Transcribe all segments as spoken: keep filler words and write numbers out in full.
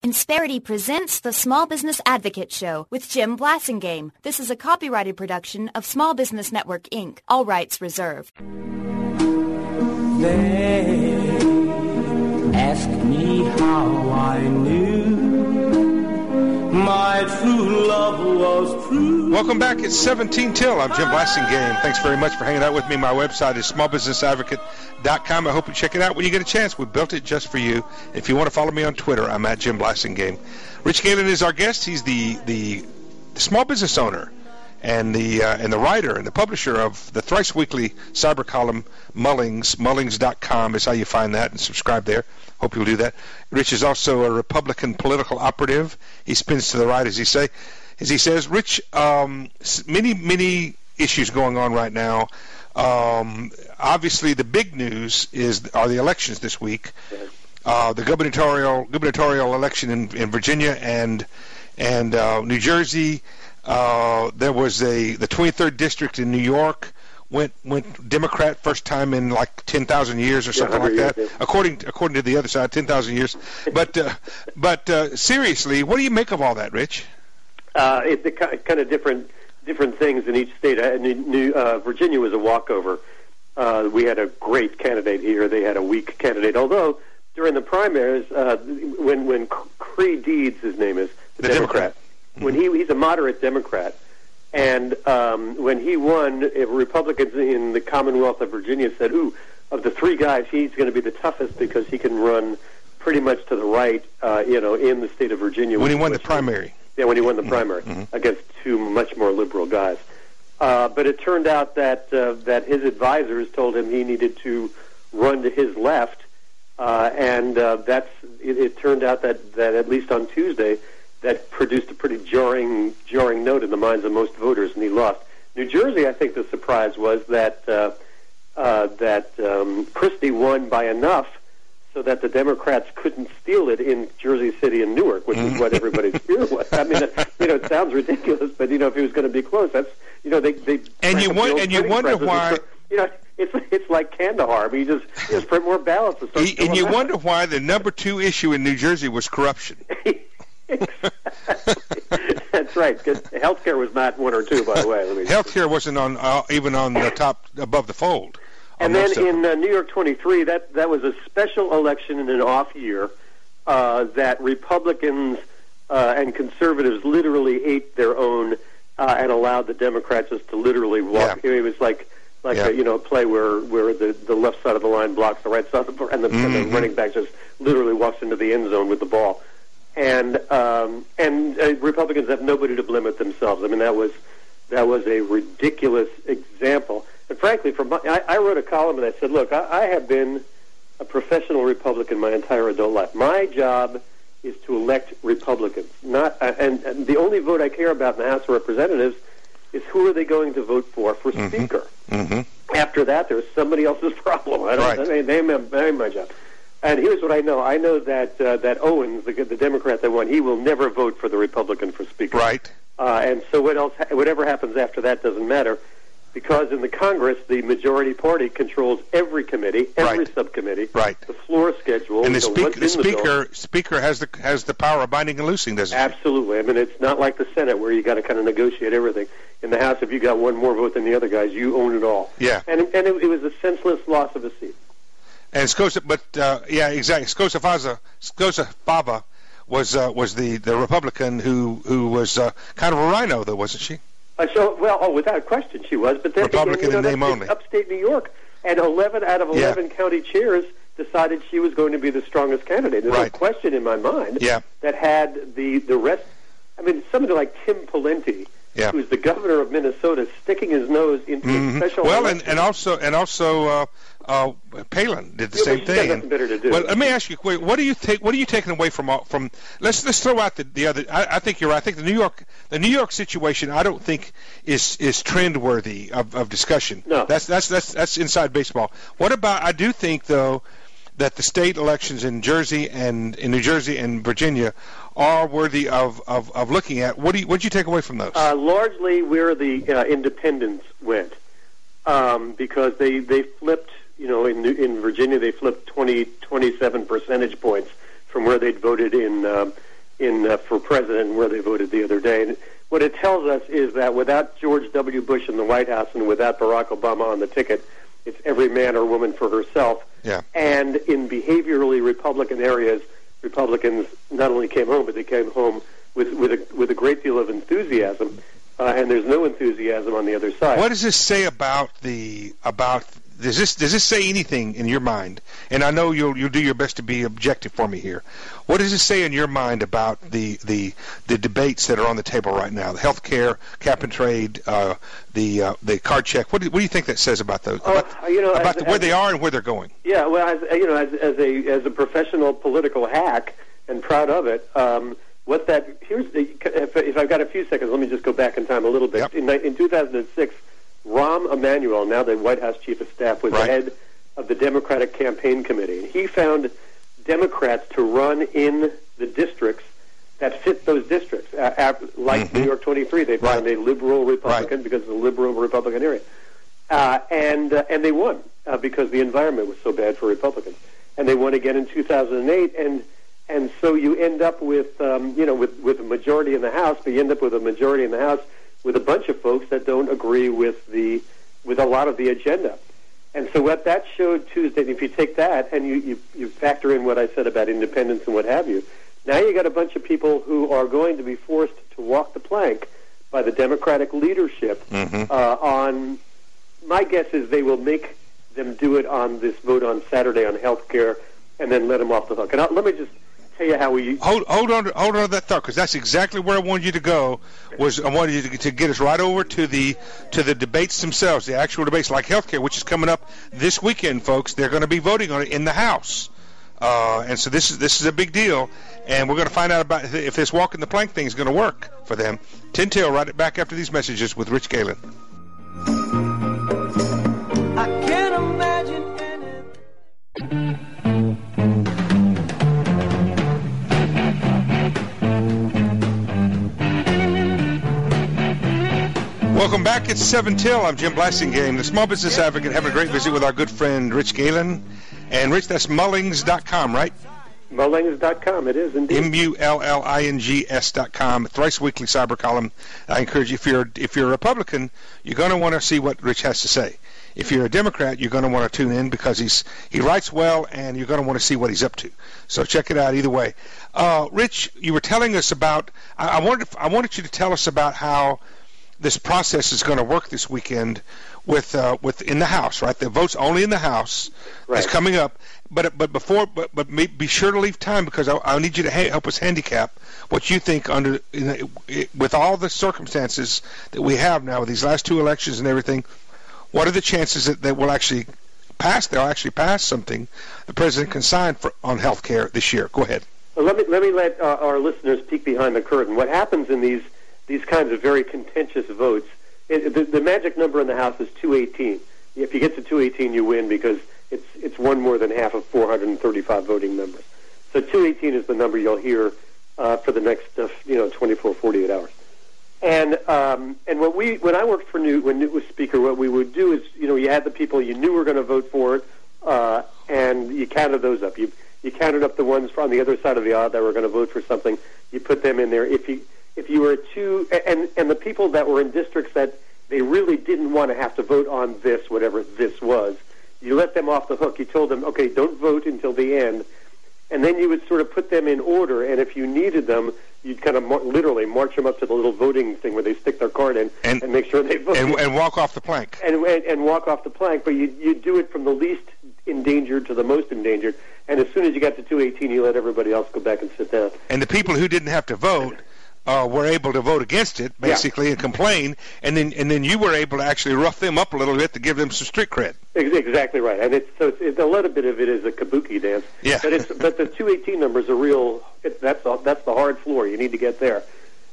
Insperity presents the Small Business Advocate Show with Jim Blasingame. This is a copyrighted production of Small Business Network, Incorporated. All rights reserved. They ask me how I knew my true love was true. Welcome back. It's seventeen till. I'm Jim Blasingame. Thanks very much for hanging out with me. My website is small business advocate dot com. I hope you check it out when you get a chance. We built it just for you. If you want to follow me on Twitter, I'm at Jim Blasingame. Rich Galen is our guest. He's the, the, the small business owner and the uh, and the writer and the publisher of the thrice weekly cyber column Mullings. Mullings dot com is how you find that and subscribe there. Hope you'll do that. Rich is also a Republican political operative. He spins to the right, as he say, as he says. Rich, um, many many issues going on right now. Um, obviously, the big news is are the elections this week. Uh, the gubernatorial gubernatorial election in, in Virginia and and uh, New Jersey. Uh, there was a the twenty-third district in New York went went Democrat first time in like ten thousand years or something yeah, like that. Years, yeah. According according to the other side, ten thousand years. But uh, but uh, seriously, what do you make of all that, Rich? Uh, it's a kind of different different things in each state. Uh, New, uh, Virginia was a walkover. Uh, we had a great candidate here. They had a weak candidate. Although during the primaries, uh, when when Creed Deeds, his name is the, the Democrat. Democrat. When he he's a moderate Democrat, and um, when he won, Republicans in the Commonwealth of Virginia said, "Ooh, of the three guys, he's going to be the toughest because he can run pretty much to the right, uh, you know, in the state of Virginia." When he won the primary, yeah, when he won the primary mm-hmm. against two much more liberal guys, uh, but it turned out that uh, that his advisors told him he needed to run to his left, uh, and uh, that's it, it. Turned out that that at least on Tuesday. That produced a pretty jarring, jarring note in the minds of most voters, and he lost. New Jersey, I think the surprise was that uh, uh, that um, Christie won by enough so that the Democrats couldn't steal it in Jersey City and Newark, which is what everybody's fear was. I mean, you know, it sounds ridiculous, but you know, if it was going to be close, that's you know, they they and you won, and you wonder why. You know, it's it's like Kandahar. I mean, you just you just print more ballots. And, and, and you out. wonder why the number two issue in New Jersey was corruption. That's right. Because healthcare was not one or two, by the way. Healthcare wasn't on uh, even on the top above the fold. And then in uh, New York twenty-three, that that was a special election in an off year uh, that Republicans uh, and conservatives literally ate their own uh, and allowed the Democrats just to literally walk. Yeah. It was like like yeah. a, you know a play where where the, the left side of the line blocks the right side of the and the, mm-hmm. and the running back just literally walks into the end zone with the ball. And um, and uh, Republicans have nobody to blame but themselves. I mean, that was that was a ridiculous example. And frankly, from my, I, I wrote a column and I said, look, I, I have been a professional Republican my entire adult life. My job is to elect Republicans, not uh, and, and the only vote I care about in the House of Representatives is who are they going to vote for for mm-hmm. Speaker. Mm-hmm. After that, there's somebody else's problem. I don't. Right. They, they, they ain't my job. And here's what I know. I know that uh, that Owens, the, the Democrat that won, he will never vote for the Republican for Speaker. Right. Uh, and so what else? Whatever happens after that doesn't matter, because in the Congress, the majority party controls every committee, every right. subcommittee, right. the floor schedule, and the, you know, speak, the speaker the speaker has the has the power of binding and loosing, doesn't he? Absolutely. I mean, it's not like the Senate where you got to kind of negotiate everything. In the House, if you got one more vote than the other guys, you own it all. Yeah. And and it, it was a senseless loss of a seat. And Scotia, but uh, yeah, exactly. Scotia Faza, Scotia Fava was uh, was the, the Republican who who was uh, kind of a rhino, though, wasn't she? Uh, so well, oh, without question, she was. But then Republican again, you know, in name only. Upstate New York, and eleven out of eleven yeah. county chairs decided she was going to be the strongest candidate. There's right. no question in my mind yeah. that had the the rest. I mean, somebody like Tim Pawlenty. Yeah. Who's the governor of Minnesota, sticking his nose into mm-hmm. a special well, election. and, and also and also uh, uh, Palin did the yeah, same thing. And, better to do. Well, let me ask you, what do you take? What are you taking away from from? Let's let's throw out the, the other. I, I think you're right. I think the New York the New York situation, I don't think is is trend worthy of, of discussion. No, that's that's that's that's inside baseball. What about? I do think though that the state elections in Jersey and in New Jersey and Virginia are worthy of, of, of looking at. What do you, what did you take away from those? Uh, largely where the uh, independents went, um, because they, they flipped, you know, in in Virginia they flipped twenty, twenty-seven percentage points from where they'd voted in um, in uh, for president and where they voted the other day. And what it tells us is that without George W. Bush in the White House and without Barack Obama on the ticket, it's every man or woman for herself. Yeah. And in behaviorally Republican areas, Republicans not only came home, but they came home with with a, with a great deal of enthusiasm. Uh, and there's no enthusiasm on the other side. What does this say about the about? Does this does this say anything in your mind? And I know you'll you'll do your best to be objective for me here. What does this say in your mind about the the, the debates that are on the table right now? The health care, cap and trade, uh, the uh, the card check. What do, what do you think that says about those? Oh, about, you know, about as, the, where as, they are and where they're going. Yeah, well, as, you know, as, as a as a professional political hack and proud of it. Um, what that here's the, if, if I've got a few seconds, let me just go back in time a little bit. Yep. In, in two thousand six, Rahm Emanuel, now the White House chief of staff, was right. the head of the Democratic Campaign Committee. He found Democrats to run in the districts that fit those districts. Uh, like mm-hmm. New York twenty-three, they found right. a liberal Republican right. because it's a liberal Republican area. Uh, and uh, and they won uh, because the environment was so bad for Republicans. And they won again in two thousand eight, and and so you end up with um, you know with, with a majority in the House, but you end up with a majority in the House with a bunch of folks that don't agree with the with a lot of the agenda. And so what that showed Tuesday, if you take that and you, you, you factor in what I said about independence and what have you, now you got a bunch of people who are going to be forced to walk the plank by the Democratic leadership mm-hmm. uh, on, my guess is they will make them do it on this vote on Saturday on health care and then let them off the hook. And I'll, let me just tell you how we... Hold, hold on to, hold on to that thought, because that's exactly where I wanted you to go. Was I wanted you to, to get us right over to the to the debates themselves, the actual debates, like healthcare, which is coming up this weekend, folks. They're going to be voting on it in the House, uh, and so this is this is a big deal. And we're going to find out about if this walking the plank thing is going to work for them. Tin Tail, right back after these messages with Rich Galen. I can't imagine anything. Welcome back. It's seven till. I'm Jim Blasingame, the Small Business Advocate, having a great visit with our good friend Rich Galen. And Rich, that's Mullings dot com, right? Mullings dot com, it is indeed. M U L L I N G S dot com, thrice weekly cyber column. I encourage you, if you're if you're a Republican, you're going to want to see what Rich has to say. If you're a Democrat, you're going to want to tune in because he's he writes well, and you're going to want to see what he's up to. So check it out either way. Uh, Rich, you were telling us about. I, I wanted I wanted you to tell us about how this process is going to work this weekend with uh, with in the House, right? The vote's only in the House. Right. It's coming up, but but before but but be sure to leave time because I, I need you to ha- help us handicap what you think under you know, it, with all the circumstances that we have now with these last two elections and everything. What are the chances that they will actually pass? They'll actually pass something the president can sign for on health care this year. Go ahead. Well, let me let me let uh, our listeners peek behind the curtain. What happens in these these kinds of very contentious votes? It, the, the magic number in the House is two eighteen. If you get to two eighteen, you win because it's it's one more than half of four hundred thirty-five voting members. So two eighteen is the number you'll hear uh, for the next uh, you know twenty-four, forty-eight hours. And um, and what we when I worked for Newt, when Newt was Speaker, what we would do is you know you had the people you knew were going to vote for it, uh, and you counted those up. You you counted up the ones on the other side of the aisle that were going to vote for something. You put them in there. If you if you were too and and the people that were in districts that they really didn't want to have to vote on this, whatever this was, you let them off the hook. You told them, okay, don't vote until the end, and then you would sort of put them in order. And if you needed them, you'd kind of mar- literally march them up to the little voting thing where they stick their card in and, and make sure they vote. And, and walk off the plank. And, and, and walk off the plank, but you you do it from the least endangered to the most endangered. And as soon as you got to two eighteen, you let everybody else go back and sit down. And the people who didn't have to vote uh, were able to vote against it, basically, yeah. and complain. And then and then you were able to actually rough them up a little bit to give them some street cred. Exactly right. And it's so it's, it's, a little bit of it is a kabuki dance. Yeah. But it's but the two eighteen numbers are real. It, that's the, that's the hard floor. You need to get there.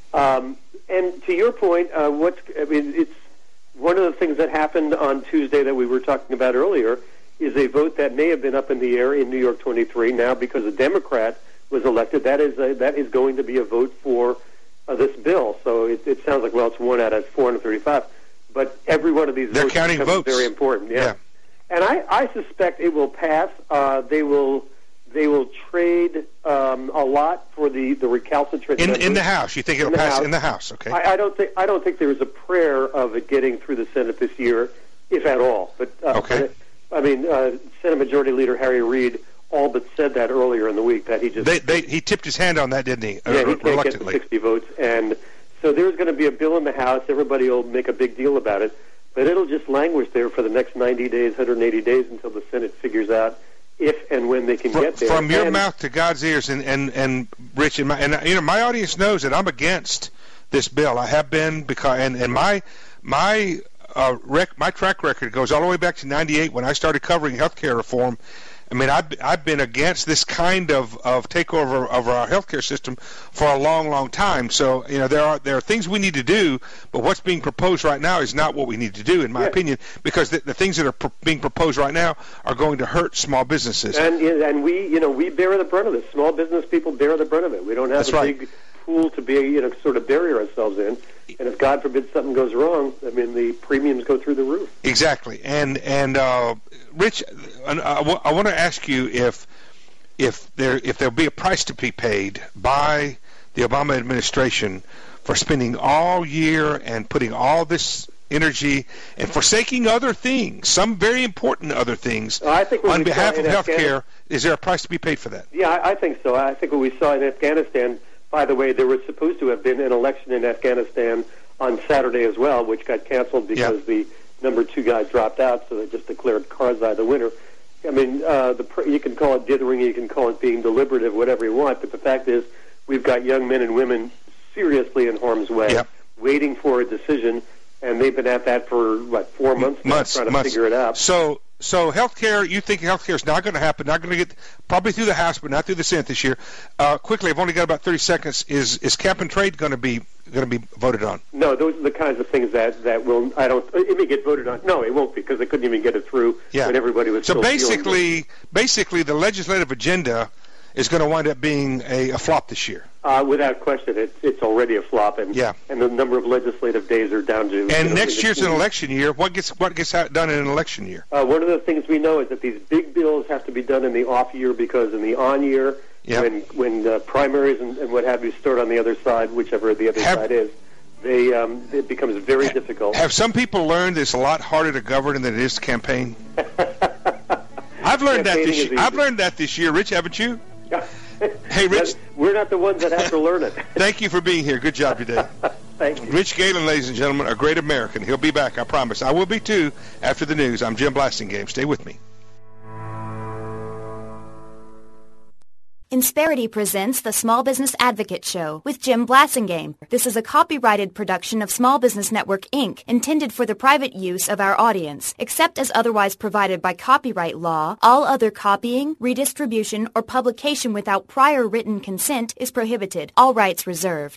Um, and to your point, uh, what's I mean, it's one of the things that happened on Tuesday that we were talking about earlier is a vote that may have been up in the air in New York twenty-three. Now, because a Democrat was elected, that is a, that is going to be a vote for uh, this bill. So it, it sounds like, well, it's one out of four hundred thirty-five. But every one of these They're votes counting becomes votes. very important. Yeah. yeah. And I, I suspect it will pass. Uh, they will They will trade um, a lot for the, the recalcitrant in members. in the House. You think it'll in pass House. in the House? Okay. I, I don't think I don't think there is a prayer of it getting through the Senate this year, if at all. But uh, okay. I mean, uh, Senate Majority Leader Harry Reid all but said that earlier in the week that he just they, they, he tipped his hand on that, didn't he? Yeah, uh, he can't reluctantly. get the sixty votes, and so there's going to be a bill in the House. Everybody will make a big deal about it, but it'll just languish there for the next ninety days, one hundred eighty days until the Senate figures out if and when they can from, get there. From your and, mouth to God's ears, and and and Rich, and, my, and you know, my audience knows that I'm against this bill. I have been because, and and my my uh, rec, my track record goes all the way back to ninety-eight when I started covering healthcare reform. I mean, I've, I've been against this kind of, of takeover of our healthcare system for a long, long time. So, you know, there are there are things we need to do, but what's being proposed right now is not what we need to do, in my yeah. opinion, because the, the things that are pro- being proposed right now are going to hurt small businesses. And and we, you know, we bear the brunt of this. Small business people bear the brunt of it. We don't have That's a right. big pool to be, you know, sort of bury ourselves in. And if God forbid something goes wrong, I mean, the premiums go through the roof. Exactly. And and uh, Rich, I, w- I want to ask you if if there if there'll be a price to be paid by the Obama administration for spending all year and putting all this energy and forsaking other things, some very important other things, I think on we behalf of health care. Is there a price to be paid for that? Yeah, I, I think so. I think what we saw in Afghanistan, by the way, there was supposed to have been an election in Afghanistan on Saturday as well, which got canceled because yeah. the number two guy dropped out, so they just declared Karzai the winner. I mean, uh, the you can call it dithering, you can call it being deliberative, whatever you want, but the fact is we've got young men and women seriously in harm's way, yep. waiting for a decision, and they've been at that for, what, four months now, months, trying to months. figure it out. So, so healthcare, you think healthcare is not going to happen, not going to get, probably through the House, but not through the Senate this year. Uh, quickly, I've only got about thirty seconds. Is is cap and trade going to be going to be voted on? No, those are the kinds of things that, that will, I don't, it may get voted on. No, it won't, because they couldn't even get it through yeah. when everybody was so still basically, basically, the legislative agenda is going to wind up being a, a flop this year. Uh, without question, it's it's already a flop, and yeah. and the number of legislative days are down to. And you know, next year's an teens. election year. What gets what gets done in an election year? Uh, one of the things we know is that these big bills have to be done in the off year, because in the on year, yep. when when uh, primaries and, and what have you start on the other side, whichever the other have, side is, they um, it becomes very ha, difficult. Have some people learned it's a lot harder to govern than it is to campaign? I've learned that this year. I've learned that this year, Rich, haven't you? Hey, Rich. We're not the ones that have to learn it. Thank you for being here. Good job today. Thank you. Rich Galen, ladies and gentlemen, a great American. He'll be back, I promise. I will be, too, after the news. I'm Jim Blasingame. Stay with me. Insperity presents the Small Business Advocate Show with Jim Blasingame. This is a copyrighted production of Small Business Network, Incorporated, intended for the private use of our audience. Except as otherwise provided by copyright law, all other copying, redistribution, or publication without prior written consent is prohibited. All rights reserved.